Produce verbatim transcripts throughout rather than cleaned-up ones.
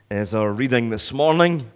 is our reading this morning.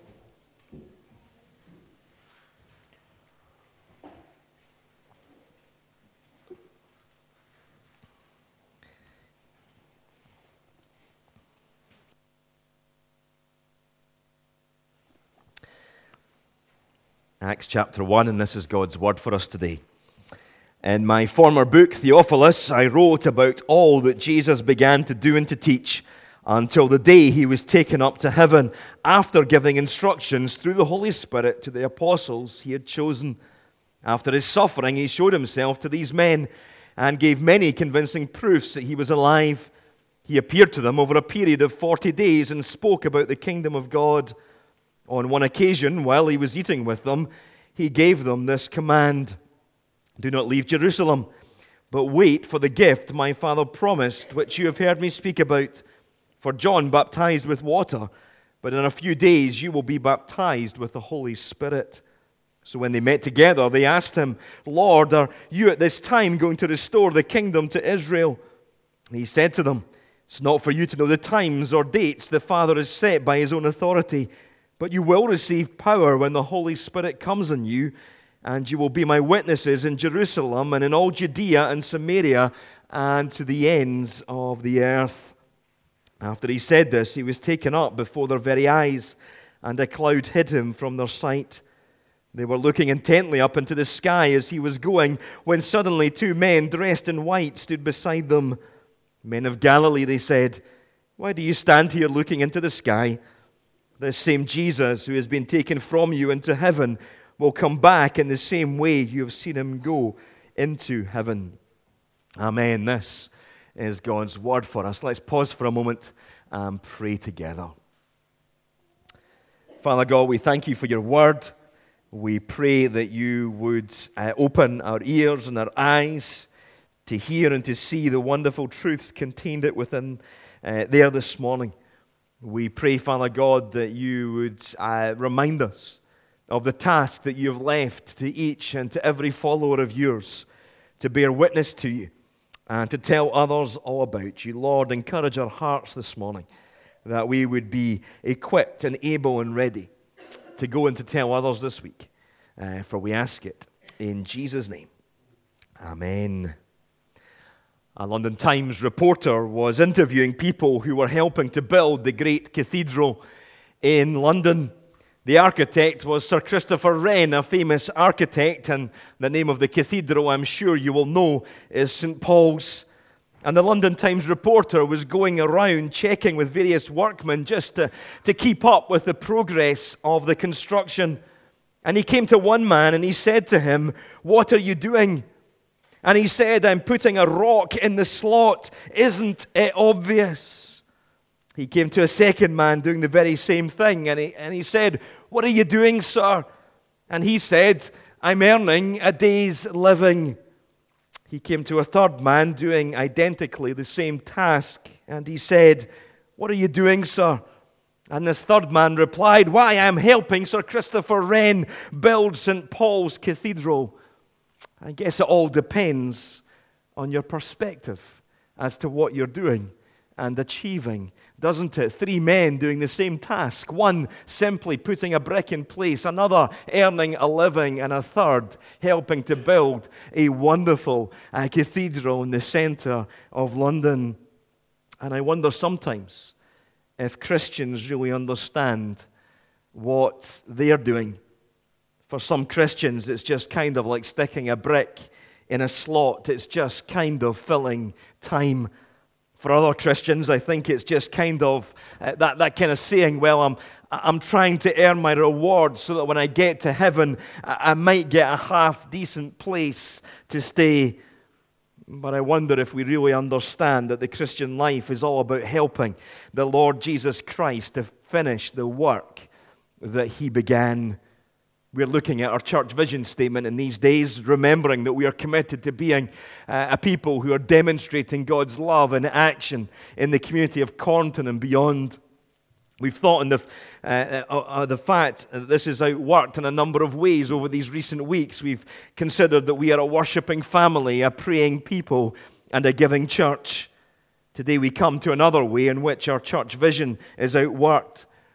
Acts chapter one, and this is God's word for us today. In my former book, Theophilus, I wrote about all that Jesus began to do and to teach until the day he was taken up to heaven, after giving instructions through the Holy Spirit to the apostles he had chosen. After his suffering, he showed himself to these men and gave many convincing proofs that he was alive. He appeared to them over a period of forty days and spoke about the kingdom of God. On one occasion, while he was eating with them, he gave them this command: "Do not leave Jerusalem, but wait for the gift my Father promised, which you have heard me speak about. For John baptized with water, but in a few days you will be baptized with the Holy Spirit." So when they met together, they asked him, "Lord, are you at this time going to restore the kingdom to Israel?" He said to them, "It's not for you to know the times or dates the Father has set by his own authority, but you will receive power when the Holy Spirit comes on you, and you will be my witnesses in Jerusalem and in all Judea and Samaria and to the ends of the earth." After he said this, he was taken up before their very eyes, and a cloud hid him from their sight. They were looking intently up into the sky as he was going, when suddenly two men dressed in white stood beside them. "Men of Galilee," they said, "why do you stand here looking into the sky? This same Jesus who has been taken from you into heaven will come back in the same way you have seen him go into heaven." Amen. This is God's word for us. Let's pause for a moment and pray together. Father God, we thank you for your word. We pray that you would uh, open our ears and our eyes to hear and to see the wonderful truths contained it within uh, there this morning. We pray, Father God, that you would uh, remind us of the task that you have left to each and to every follower of yours to bear witness to you and to tell others all about you. Lord, encourage our hearts this morning that we would be equipped and able and ready to go and to tell others this week. Uh, for we ask it in Jesus' name. Amen. A London Times reporter was interviewing people who were helping to build the great cathedral in London. The architect was Sir Christopher Wren, a famous architect, and the name of the cathedral, I'm sure you will know, is Saint Paul's. And the London Times reporter was going around checking with various workmen just to, to keep up with the progress of the construction. And he came to one man and he said to him, "What are you doing?" And he said, "I'm putting a rock in the slot. Isn't it obvious?" He came to a second man doing the very same thing, and he, and he said, "What are you doing, sir?" And he said, "I'm earning a day's living." He came to a third man doing identically the same task, and he said, "What are you doing, sir?" And this third man replied, "Why, I'm helping Sir Christopher Wren build Saint Paul's Cathedral." I guess it all depends on your perspective as to what you're doing and achieving, doesn't it? Three men doing the same task. One simply putting a brick in place, another earning a living, and a third helping to build a wonderful uh, cathedral in the center of London. And I wonder sometimes if Christians really understand what they're doing. For some Christians, it's just kind of like sticking a brick in a slot. It's just kind of filling time. For other Christians, I think it's just kind of uh, that, that kind of saying, well, I'm I'm trying to earn my reward so that when I get to heaven, I, I might get a half-decent place to stay. But I wonder if we really understand that the Christian life is all about helping the Lord Jesus Christ to finish the work that He began. We're looking at our church vision statement in these days, remembering that we are committed to being uh, a people who are demonstrating God's love in action in the community of Cornton and beyond. We've thought on the, uh, uh, uh, the fact that this is outworked in a number of ways over these recent weeks. We've considered that we are a worshiping family, a praying people, and a giving church. Today we come to another way in which our church vision is outworked.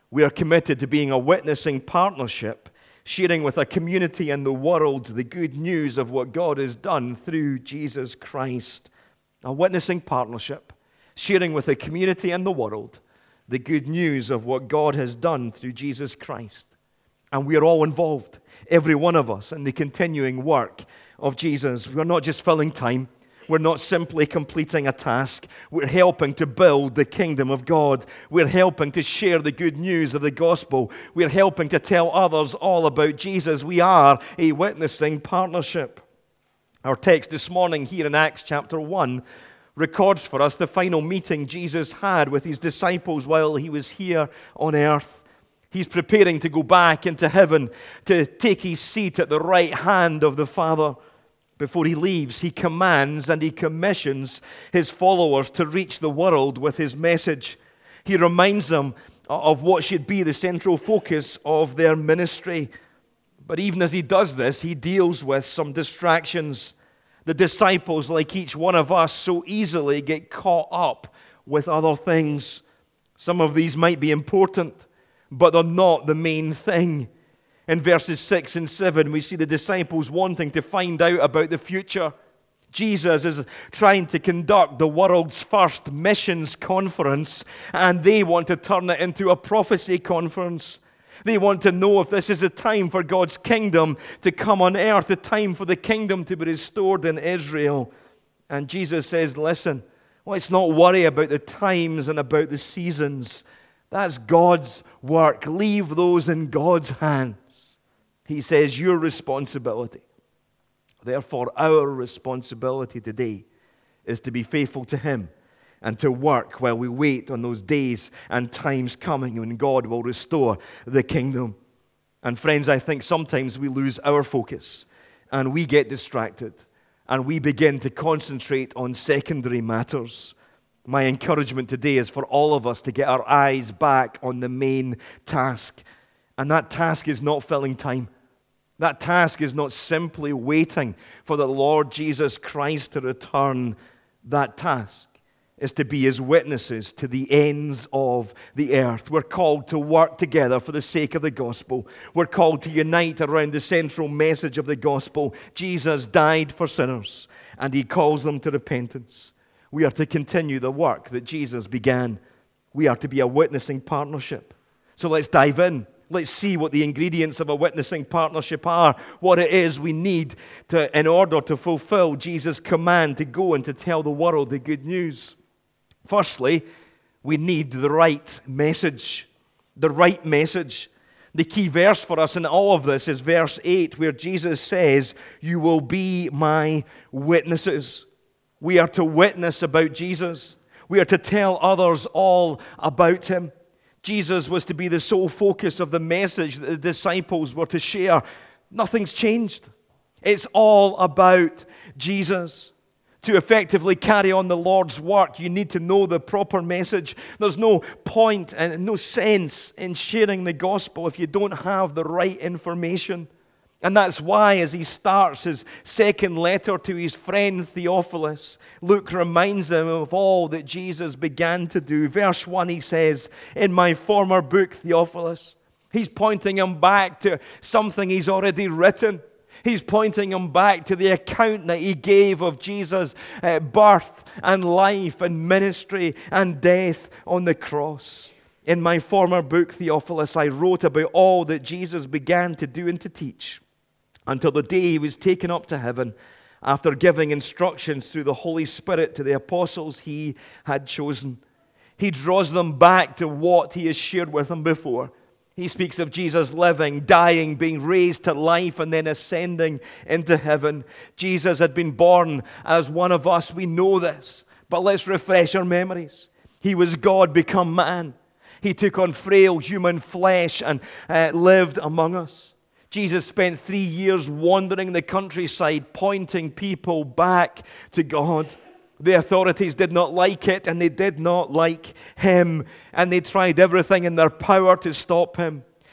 We are committed to being a witnessing partnership, sharing with a community and the world the good news of what God has done through Jesus Christ. A witnessing partnership, sharing with the community and the world the good news of what God has done through Jesus Christ. And we are all involved, every one of us, in the continuing work of Jesus. We're not just filling time. We're not simply completing a task. We're helping to build the kingdom of God. We're helping to share the good news of the gospel. We're helping to tell others all about Jesus. We are a witnessing partnership. Our text this morning here in Acts chapter one records for us the final meeting Jesus had with his disciples while he was here on earth. He's preparing to go back into heaven to take his seat at the right hand of the Father. Before he leaves, he commands and he commissions his followers to reach the world with his message. He reminds them of what should be the central focus of their ministry. But even as he does this, he deals with some distractions. The disciples, like each one of us, so easily get caught up with other things. Some of these might be important, but they're not the main thing. In verses six and seven, we see the disciples wanting to find out about the future. Jesus is trying to conduct the world's first missions conference, and they want to turn it into a prophecy conference. They want to know if this is a time for God's kingdom to come on earth, the time for the kingdom to be restored in Israel. And Jesus says, listen, let's not worry about the times and about the seasons. That's God's work. Leave those in God's hands. He says, your responsibility. Therefore, our responsibility today is to be faithful to him and to work while we wait on those days and times coming when God will restore the kingdom. And friends, I think sometimes we lose our focus and we get distracted and we begin to concentrate on secondary matters. My encouragement today is for all of us to get our eyes back on the main task. And that task is not filling time. That task is not simply waiting for the Lord Jesus Christ to return. That task is to be his witnesses to the ends of the earth. We're called to work together for the sake of the gospel. We're called to unite around the central message of the gospel. Jesus died for sinners, and he calls them to repentance. We are to continue the work that Jesus began. We are to be a witnessing partnership. So let's dive in. Let's see what the ingredients of a witnessing partnership are, what it is we need to, in order to fulfill Jesus' command to go and to tell the world the good news. Firstly, we need the right message. The right message. The key verse for us in all of this is verse eight, where Jesus says, you will be my witnesses. We are to witness about Jesus. We are to tell others all about him. Jesus was to be the sole focus of the message that the disciples were to share. Nothing's changed. It's all about Jesus. To effectively carry on the Lord's work, you need to know the proper message. There's no point and no sense in sharing the gospel if you don't have the right information. And that's why, as he starts his second letter to his friend Theophilus, Luke reminds him of all that Jesus began to do. Verse one, he says, in my former book, Theophilus, he's pointing him back to something he's already written. He's pointing him back to the account that he gave of Jesus' uh, birth and life and ministry and death on the cross. In my former book, Theophilus, I wrote about all that Jesus began to do and to teach, until the day he was taken up to heaven after giving instructions through the Holy Spirit to the apostles he had chosen. He draws them back to what he has shared with them before. He speaks of Jesus living, dying, being raised to life, and then ascending into heaven. Jesus had been born as one of us. We know this, but let's refresh our memories. He was God become man. He took on frail human flesh and uh, lived among us. Jesus spent three years wandering the countryside, pointing people back to God. The authorities did not like it, and they did not like him, and they tried everything in their power to stop him.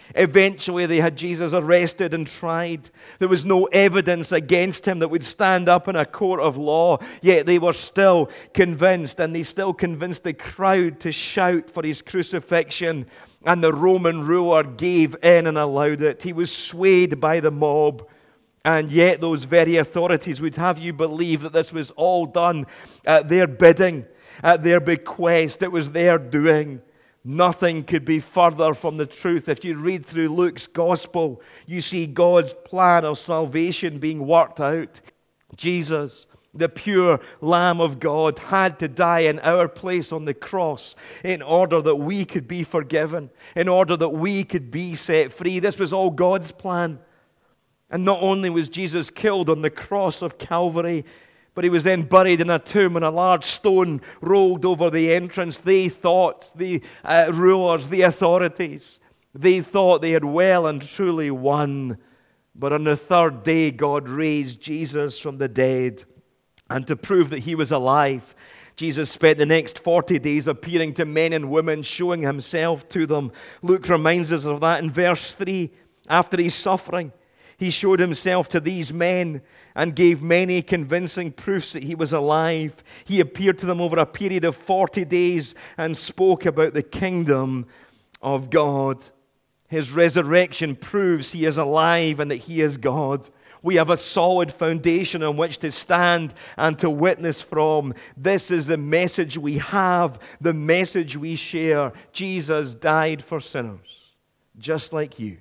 Eventually, they had Jesus arrested and tried. There was no evidence against him that would stand up in a court of law, yet they were still convinced, and they still convinced the crowd to shout for his crucifixion, and the Roman ruler gave in and allowed it. He was swayed by the mob, and yet those very authorities would have you believe that this was all done at their bidding, at their bequest. It was their doing. Nothing could be further from the truth. If you read through Luke's gospel, you see God's plan of salvation being worked out. Jesus, the pure Lamb of God, had to die in our place on the cross in order that we could be forgiven, in order that we could be set free. This was all God's plan. And not only was Jesus killed on the cross of Calvary, but he was then buried in a tomb, and a large stone rolled over the entrance. They thought, the uh, rulers, the authorities, they thought they had well and truly won. But on the third day, God raised Jesus from the dead. And to prove that he was alive, Jesus spent the next forty days appearing to men and women, showing himself to them. Luke reminds us of that in verse three. After his suffering, he showed himself to these men and gave many convincing proofs that he was alive. He appeared to them over a period of forty days and spoke about the kingdom of God. His resurrection proves he is alive and that he is God. We have a solid foundation on which to stand and to witness from. This is the message we have, the message we share. Jesus died for sinners, just like you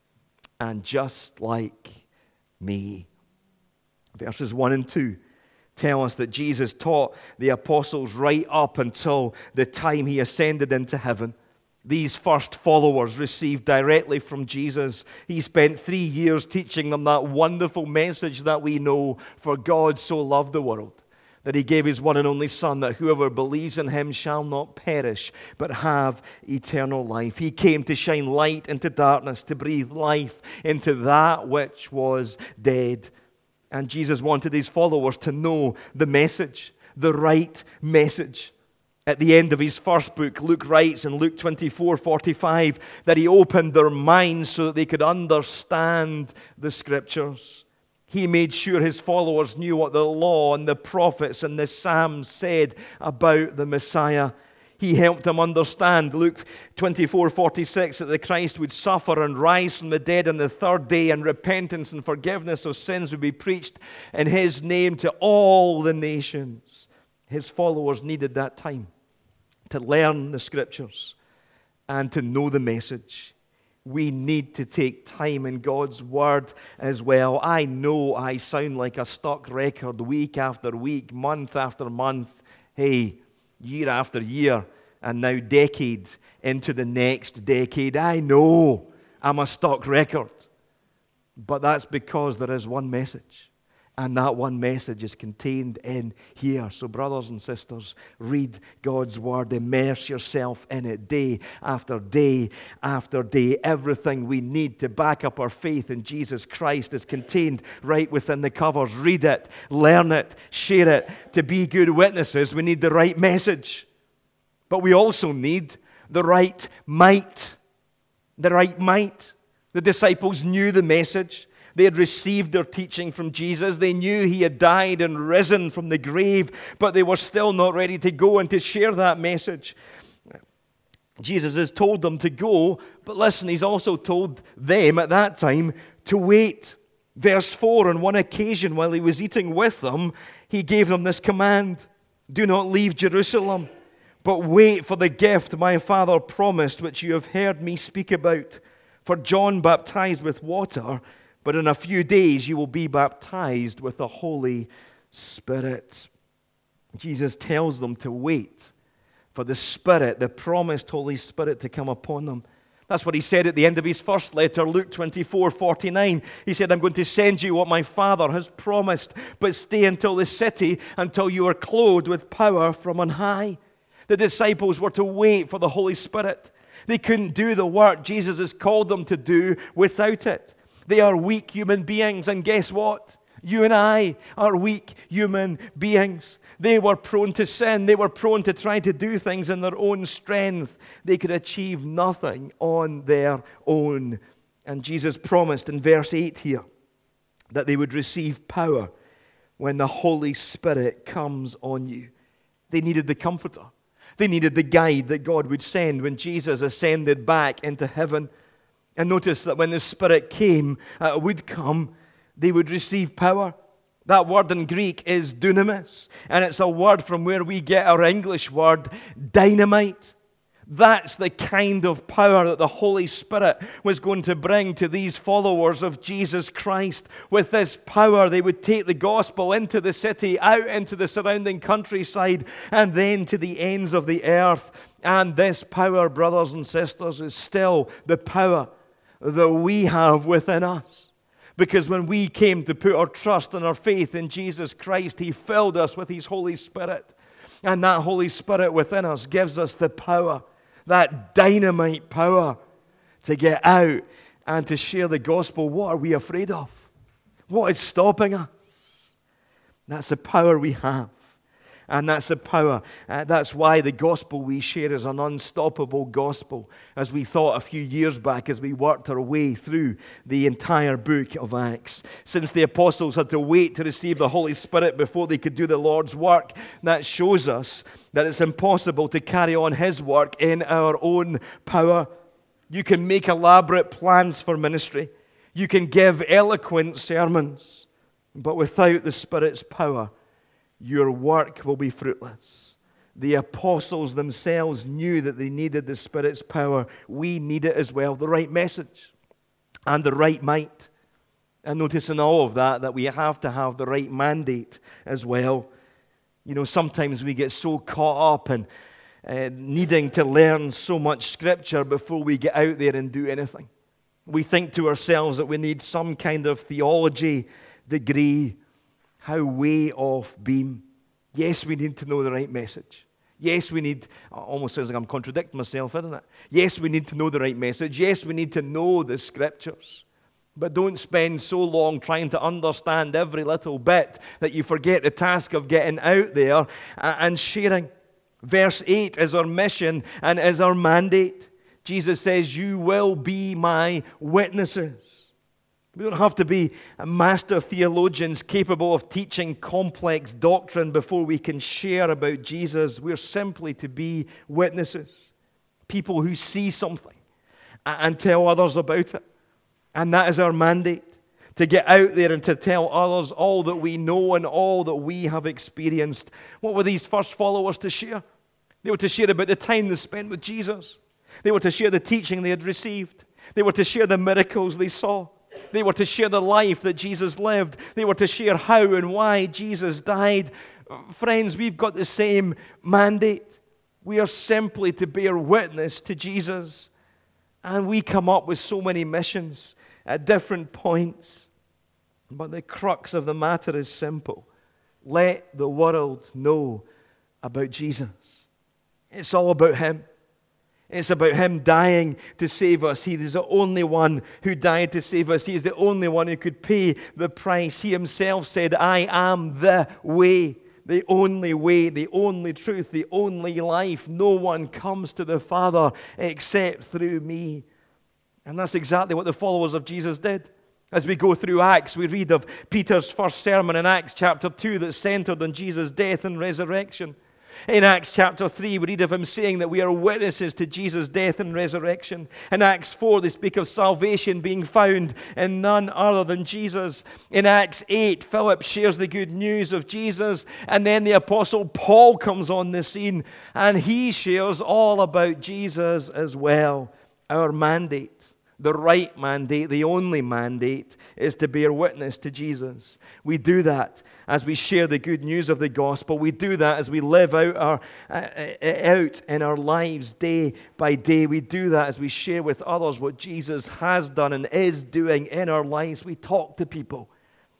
and just like me. Verses one and two tell us that Jesus taught the apostles right up until the time he ascended into heaven. These first followers received directly from Jesus. He spent three years teaching them that wonderful message that we know, for God so loved the world, that he gave his one and only Son, that whoever believes in him shall not perish, but have eternal life. He came to shine light into darkness, to breathe life into that which was dead. And Jesus wanted his followers to know the message, the right message. At the end of his first book, Luke writes in Luke twenty-four forty-five that he opened their minds so that they could understand the Scriptures. He made sure his followers knew what the law and the prophets and the Psalms said about the Messiah. He helped them understand, Luke twenty-four forty-six, that the Christ would suffer and rise from the dead on the third day, and repentance and forgiveness of sins would be preached in his name to all the nations. His followers needed that time to learn the Scriptures and to know the message. We need to take time in God's Word as well. I know I sound like a stuck record week after week, month after month. Hey, year after year, and now decade into the next decade. I know I'm a stuck record. But that's because there is one message. And that one message is contained in here. So brothers and sisters, read God's Word. Immerse yourself in it day after day after day. Everything we need to back up our faith in Jesus Christ is contained right within the covers. Read it, learn it, share it. To be good witnesses, we need the right message. But we also need the right might. The right might. The disciples knew the message. They had received their teaching from Jesus. They knew he had died and risen from the grave, but they were still not ready to go and to share that message. Jesus has told them to go, but listen, he's also told them at that time to wait. Verse four, on one occasion while he was eating with them, he gave them this command: do not leave Jerusalem, but wait for the gift my Father promised, which you have heard me speak about. For John baptized with water, but in a few days you will be baptized with the Holy Spirit. Jesus tells them to wait for the Spirit, the promised Holy Spirit, to come upon them. That's what he said at the end of his first letter, Luke twenty-four forty-nine. He said, I'm going to send you what my Father has promised, but stay until the city, until you are clothed with power from on high. The disciples were to wait for the Holy Spirit. They couldn't do the work Jesus has called them to do without it. They are weak human beings, and guess what? You and I are weak human beings. They were prone to sin. They were prone to try to do things in their own strength. They could achieve nothing on their own. And Jesus promised in verse eight here that they would receive power when the Holy Spirit comes on you. They needed the Comforter. They needed the guide that God would send when Jesus ascended back into heaven. And notice that when the Spirit came, uh, would come, they would receive power. That word in Greek is dunamis, and it's a word from where we get our English word dynamite. That's the kind of power that the Holy Spirit was going to bring to these followers of Jesus Christ. With this power, they would take the gospel into the city, out into the surrounding countryside, and then to the ends of the earth. And this power, brothers and sisters, is still the power that we have within us. Because when we came to put our trust and our faith in Jesus Christ, He filled us with His Holy Spirit. And that Holy Spirit within us gives us the power, that dynamite power, to get out and to share the gospel. What are we afraid of? What is stopping us? That's the power we have. And that's the power. Uh, that's why the gospel we share is an unstoppable gospel. As we thought a few years back, as we worked our way through the entire book of Acts. Since the apostles had to wait to receive the Holy Spirit before they could do the Lord's work, that shows us that it's impossible to carry on His work in our own power. You can make elaborate plans for ministry. You can give eloquent sermons. But without the Spirit's power, your work will be fruitless. The apostles themselves knew that they needed the Spirit's power. We need it as well, the right message and the right might. And notice in all of that, that we have to have the right mandate as well. You know, sometimes we get so caught up in uh, needing to learn so much Scripture before we get out there and do anything. We think to ourselves that we need some kind of theology degree. How way off beam. Yes, we need to know the right message. Yes, we need, almost sounds like I'm contradicting myself, isn't it? Yes, we need to know the right message. Yes, we need to know the Scriptures. But don't spend so long trying to understand every little bit that you forget the task of getting out there and sharing. Verse eight is our mission and is our mandate. Jesus says, "You will be my witnesses." We don't have to be master theologians capable of teaching complex doctrine before we can share about Jesus. We're simply to be witnesses. People who see something and tell others about it. And that is our mandate. To get out there and to tell others all that we know and all that we have experienced. What were these first followers to share? They were to share about the time they spent with Jesus. They were to share the teaching they had received. They were to share the miracles they saw. They were to share the life that Jesus lived. They were to share how and why Jesus died. Friends, we've got the same mandate. We are simply to bear witness to Jesus. And we come up with so many missions at different points. But the crux of the matter is simple. Let the world know about Jesus. It's all about Him. It's about Him dying to save us. He is the only one who died to save us. He is the only one who could pay the price. He Himself said, "I am the way, the only way, the only truth, the only life. No one comes to the Father except through me." And that's exactly what the followers of Jesus did. As we go through Acts, we read of Peter's first sermon in Acts chapter two that centered on Jesus' death and resurrection. In Acts chapter three, we read of him saying that we are witnesses to Jesus' death and resurrection. In Acts four, they speak of salvation being found in none other than Jesus. In Acts eight, Philip shares the good news of Jesus. And then the Apostle Paul comes on the scene, and he shares all about Jesus as well. Our mandate, the right mandate, the only mandate, is to bear witness to Jesus. We do that as we share the good news of the gospel. We do that as we live out our uh, out in our lives day by day. We do that as we share with others what Jesus has done and is doing in our lives. We talk to people.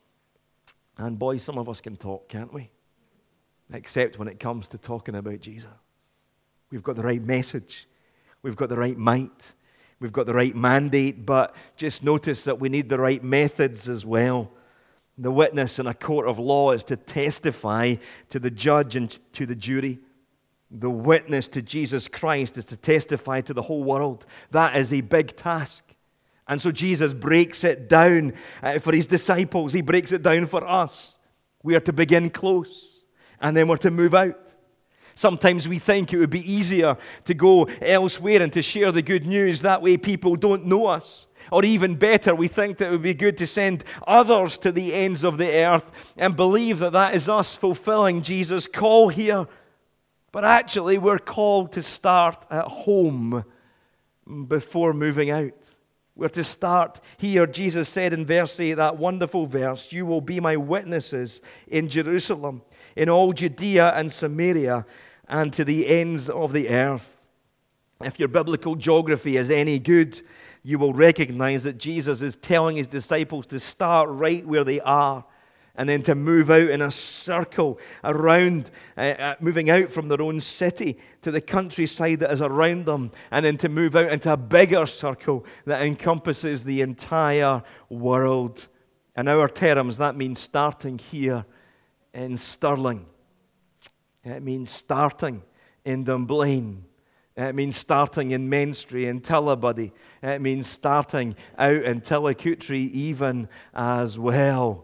And boy, some of us can talk, can't we? Except when it comes to talking about Jesus. We've got the right message. We've got the right might. We've got the right mandate, but just notice that we need the right methods as well. The witness in a court of law is to testify to the judge and to the jury. The witness to Jesus Christ is to testify to the whole world. That is a big task. And so Jesus breaks it down uh, for his disciples. He breaks it down for us. We are to begin close, and then we're to move out. Sometimes we think it would be easier to go elsewhere and to share the good news. That way people don't know us. Or even better, we think that it would be good to send others to the ends of the earth and believe that that is us fulfilling Jesus' call here. But actually, we're called to start at home before moving out. We're to start here. Jesus said in verse eight, that wonderful verse, "You will be my witnesses in Jerusalem, in all Judea and Samaria, and to the ends of the earth." If your biblical geography is any good, you will recognize that Jesus is telling his disciples to start right where they are and then to move out in a circle around, uh, uh, moving out from their own city to the countryside that is around them, and then to move out into a bigger circle that encompasses the entire world. In our terms, that means starting here in Stirling. It means starting in Dunblane. It means starting in Menstrie and Tullibody. It means starting out in Tillicoultry even as well.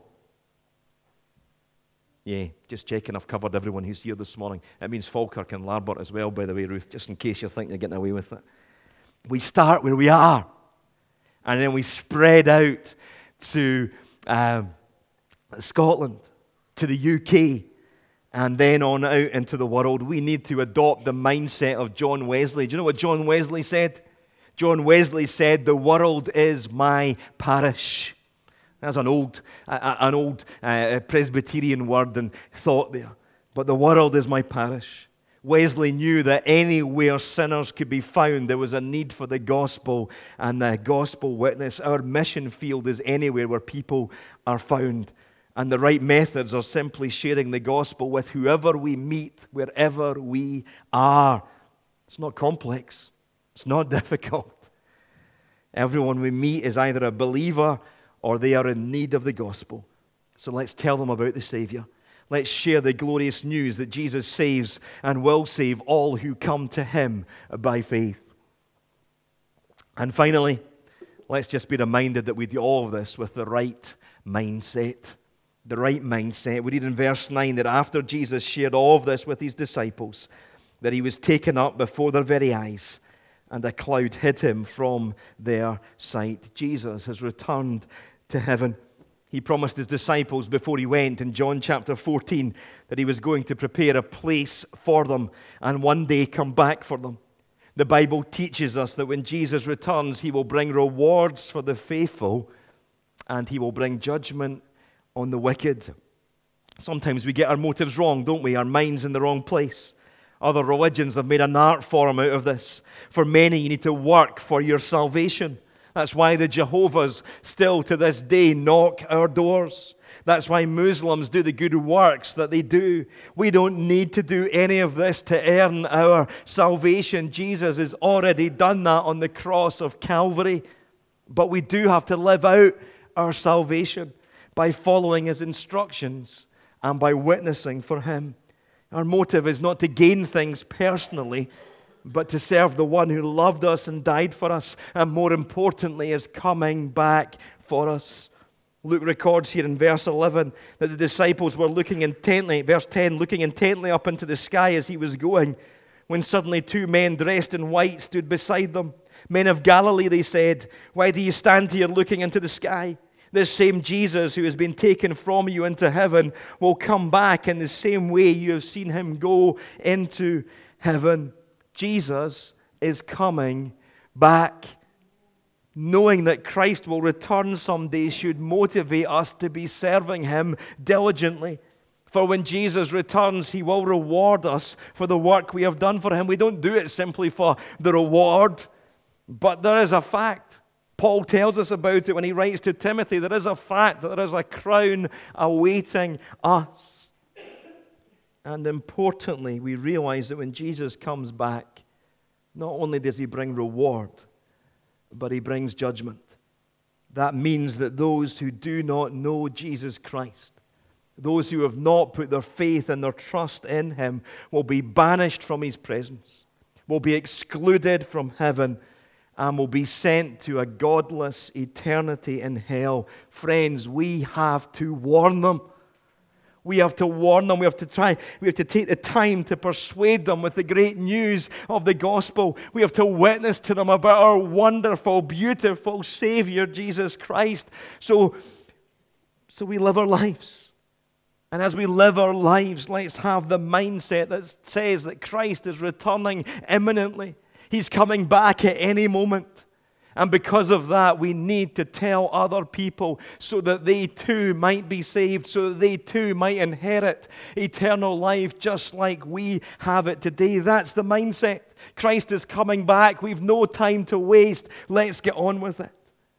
Yeah, just checking I've covered everyone who's here this morning. It means Falkirk and Larbert as well, by the way, Ruth, just in case you think you're getting away with it. We start where we are, and then we spread out to um, Scotland, to the U K, and then on out into the world. We need to adopt the mindset of John Wesley. Do you know what John Wesley said? John Wesley said, "The world is my parish." That's an old, uh, an old uh, Presbyterian word and thought there. But the world is my parish. Wesley knew that anywhere sinners could be found, there was a need for the gospel and the gospel witness. Our mission field is anywhere where people are found. And the right methods are simply sharing the gospel with whoever we meet, wherever we are. It's not complex. It's not difficult. Everyone we meet is either a believer or they are in need of the gospel. So let's tell them about the Savior. Let's share the glorious news that Jesus saves and will save all who come to him by faith. And finally, let's just be reminded that we do all of this with the right mindset. The right mindset. We read in verse nine that after Jesus shared all of this with his disciples, that he was taken up before their very eyes, and a cloud hid him from their sight. Jesus has returned to heaven. He promised his disciples before he went in John chapter fourteen that he was going to prepare a place for them and one day come back for them. The Bible teaches us that when Jesus returns, he will bring rewards for the faithful and he will bring judgment on the wicked. Sometimes we get our motives wrong, don't we? Our mind's in the wrong place. Other religions have made an art form out of this. For many, you need to work for your salvation. That's why the Jehovah's still to this day knock our doors. That's why Muslims do the good works that they do. We don't need to do any of this to earn our salvation. Jesus has already done that on the cross of Calvary. But we do have to live out our salvation by following his instructions and by witnessing for him. Our motive is not to gain things personally, but to serve the one who loved us and died for us, and more importantly is coming back for us. Luke records here in verse eleven that the disciples were looking intently, verse ten, looking intently up into the sky as he was going, when suddenly two men dressed in white stood beside them. "Men of Galilee," they said, "why do you stand here looking into the sky? This same Jesus who has been taken from you into heaven will come back in the same way you have seen him go into heaven." Jesus is coming back. Knowing that Christ will return someday should motivate us to be serving him diligently. For when Jesus returns, he will reward us for the work we have done for him. We don't do it simply for the reward, but there is a fact. Paul tells us about it when he writes to Timothy. There is a fact that there is a crown awaiting us. And importantly, we realize that when Jesus comes back, not only does he bring reward, but he brings judgment. that means that those who do not know Jesus Christ, those who have not put their faith and their trust in Him, will be banished from His presence, will be excluded from heaven, and will be sent to a godless eternity in hell. Friends, we have to warn them. We have to warn them. We have to try. We have to take the time to persuade them with the great news of the gospel. We have to witness to them about our wonderful, beautiful Savior, Jesus Christ. So, so we live our lives. And as we live our lives, let's have the mindset that says that Christ is returning imminently. He's coming back at any moment. And because of that, we need to tell other people so that they too might be saved, so that they too might inherit eternal life just like we have it today. That's the mindset. Christ is coming back. We've no time to waste. Let's get on with it.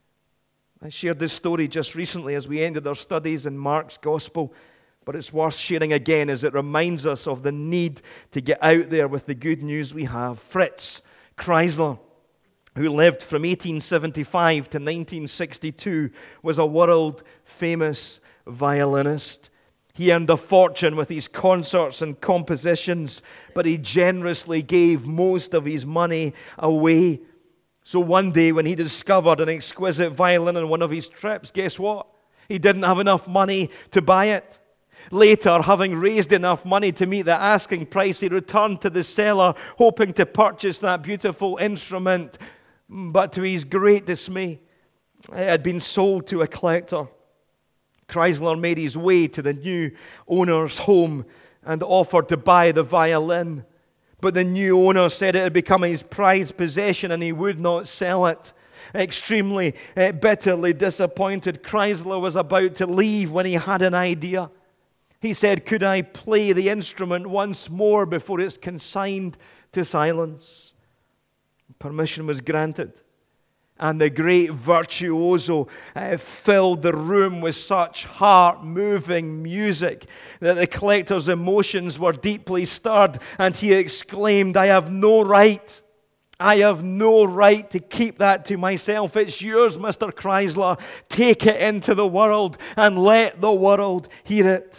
I shared this story just recently as we ended our studies in Mark's Gospel, but it's worth sharing again as it reminds us of the need to get out there with the good news we have. Fritz Kreisler, who lived from eighteen seventy-five to nineteen sixty-two, was a world-famous violinist. He earned a fortune with his concerts and compositions, but he generously gave most of his money away. So one day when he discovered an exquisite violin on one of his trips, guess what? He didn't have enough money to buy it. Later, having raised enough money to meet the asking price, he returned to the seller, hoping to purchase that beautiful instrument. But to his great dismay, it had been sold to a collector. Kreisler made his way to the new owner's home and offered to buy the violin. But the new owner said it had become his prized possession and he would not sell it. Extremely, uh, bitterly disappointed, Kreisler was about to leave when he had an idea. He said, "Could I play the instrument once more before it's consigned to silence?" Permission was granted. And the great virtuoso uh, filled the room with such heart-moving music that the collector's emotions were deeply stirred, and he exclaimed, "I have no right, I have no right to keep that to myself. It's yours, Mister Kreisler. Take it into the world and let the world hear it."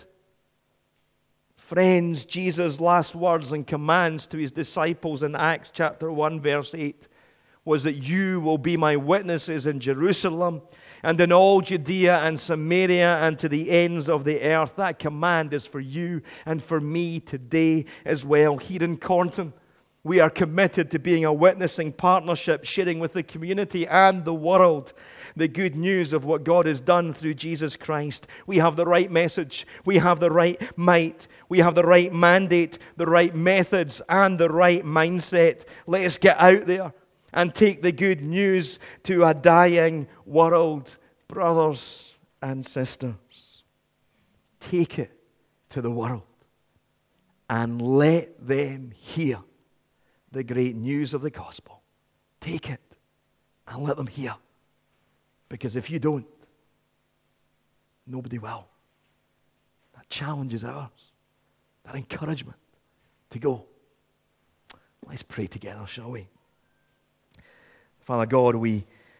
Friends, Jesus' last words and commands to his disciples in Acts chapter one, verse eight, was that you will be my witnesses in Jerusalem and in all Judea and Samaria and to the ends of the earth. That command is for you and for me today as well. Here in Cornton, we are committed to being a witnessing partnership, sharing with the community and the world the good news of what God has done through Jesus Christ. We have the right message. We have the right might. We have the right mandate, the right methods, and the right mindset. Let us get out there and take the good news to a dying world. Brothers and sisters, take it to the world and let them hear the great news of the gospel. Take it and let them hear. Because if you don't, nobody will. That challenge is ours. That encouragement to go. Let's pray together, shall we? Father God, we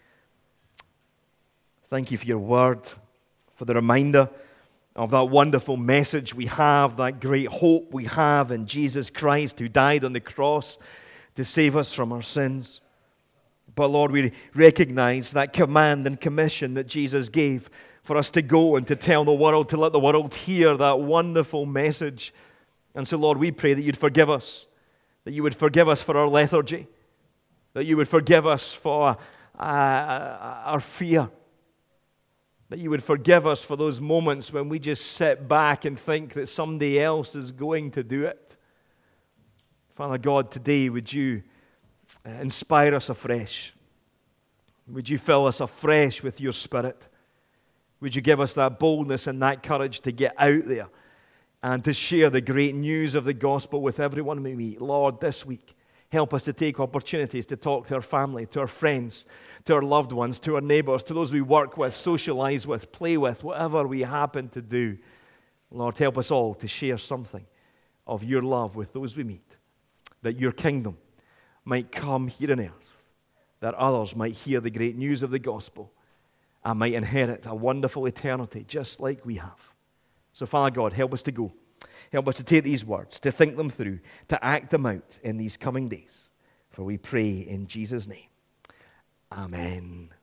thank you for your word, for the reminder of that wonderful message we have, that great hope we have in Jesus Christ who died on the cross to save us from our sins. But Lord, we recognize that command and commission that Jesus gave for us to go and to tell the world, to let the world hear that wonderful message. And so, Lord, we pray that you'd forgive us, that you would forgive us for our lethargy, that you would forgive us for uh, our fear, that you would forgive us for those moments when we just sit back and think that somebody else is going to do it. Father God, today would you inspire us afresh? Would you fill us afresh with your Spirit? Would you give us that boldness and that courage to get out there and to share the great news of the gospel with everyone we meet? Lord, this week, help us to take opportunities to talk to our family, to our friends, to our loved ones, to our neighbors, to those we work with, socialize with, play with, whatever we happen to do. Lord, help us all to share something of your love with those we meet, that your kingdom might come here on earth, that others might hear the great news of the gospel I might inherit a wonderful eternity just like we have. So, Father God, help us to go. Help us to take these words, to think them through, to act them out in these coming days. For we pray in Jesus' name. Amen.